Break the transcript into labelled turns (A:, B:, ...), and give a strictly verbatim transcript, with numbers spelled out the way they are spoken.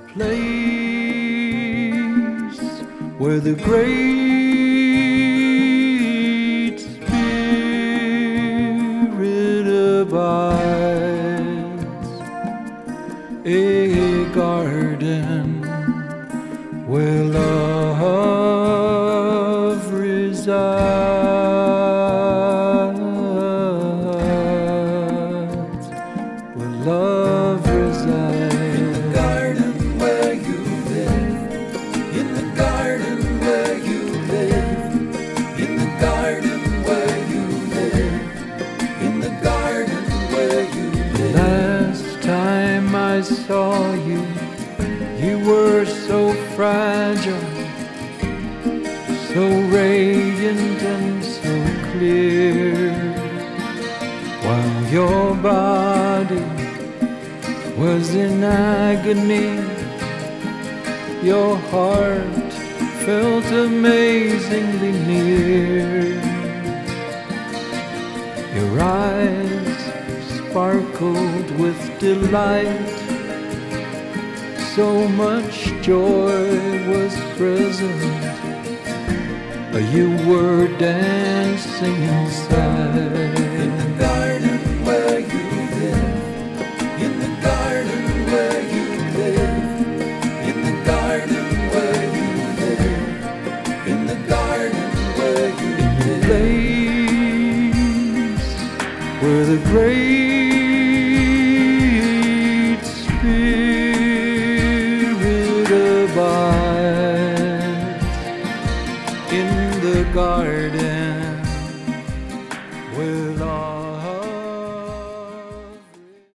A: place where the Great Spirit abides, a garden where love resides, where love resides.
B: In the garden where you live, in the garden where you live, in the garden where you live, in the garden where you live.
A: Last time I saw you, you were so fragile, so radiant and so clear, while your body was in agony. Your heart felt amazingly near. Your eyes sparkled with delight. So much joy was present. You were dancing inside.